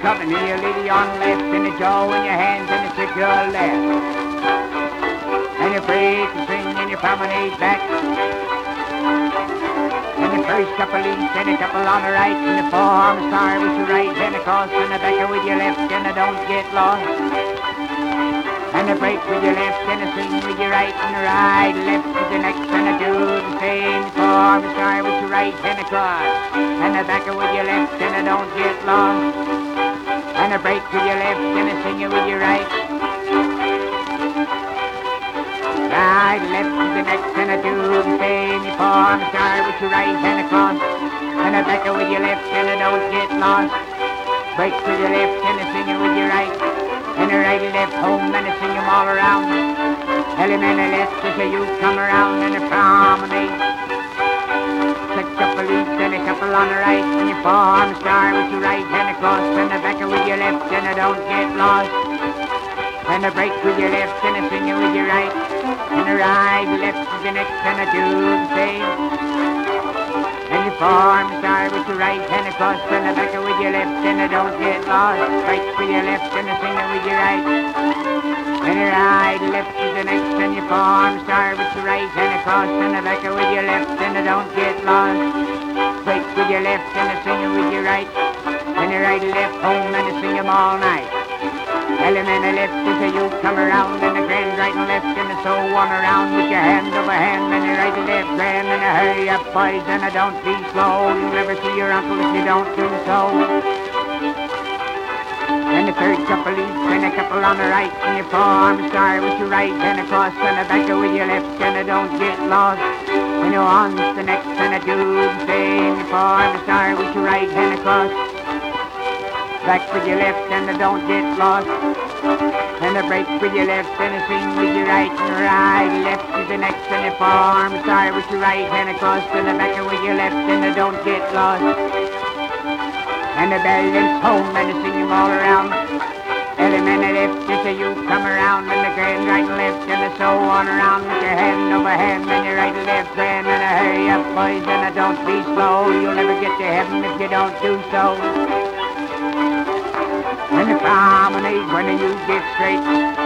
cup and heel, lady on left, and a jaw in your hands, and a trick your left. And you break and swing, and you promenade back. And the first couple east, and a couple on the right, and the forearm star with your right, and across, and the backer with your left, and I don't get lost. And a break with your left, and a swing with your right, and a ride left with the next, and I do the same. The forearm star with your right, and across, and a backer with your left, and I don't get lost. And a break with your left, and a swing with your right. Ride left to the next, and I do the same. You form a star with your right hand across, and a backer with your left, and I don't get lost. Break with your left, and a sing with your right, and a right and left home, and a sing them all around. Element and left as you come around, and a promenade. Six couple east, and a couple on the right, and you form a star with your right hand across, and a backer with your left, and I don't get lost. And a break with your left, and a sing with your right, and a ride left to the next, and I do the same. And you form a star with your right hand across, and a backer with your left, and I don't get lost. Break with your left, and a sing with your right, and a ride left to the next, and you form a star with your right hand across, and a backer with your left, and I don't get lost. Break with your left, and a sing with your right, and a right and left home, and a sing them all night. Element and left as you come around, and a grand right and left, and so on around with your hand over hand, and a right and left grand, and a hurry up boys, and a don't be slow. You'll never see your uncle if you don't do so. And the third couple east, and a couple on the right, and your forearm star with your right hand across, and a backer with your left, and a don't get lost. And you on the next, and a do the same. Your forearm star with your right hand across, back with your left, and a don't get lost. And a break with your left, and a swing with your right, and a ride left to the next, and a forearm star with your right hand across, and a backer with your left, and a don't get lost. And a balance home, and a sing them all around. Element and left as you come around, and a grand right and left, and a so on around with your hand over hand, and your right and left grand, and a hurry up boys, and a don't be slow. You'll never get to heaven if you don't do so. And the promenade when you get straight,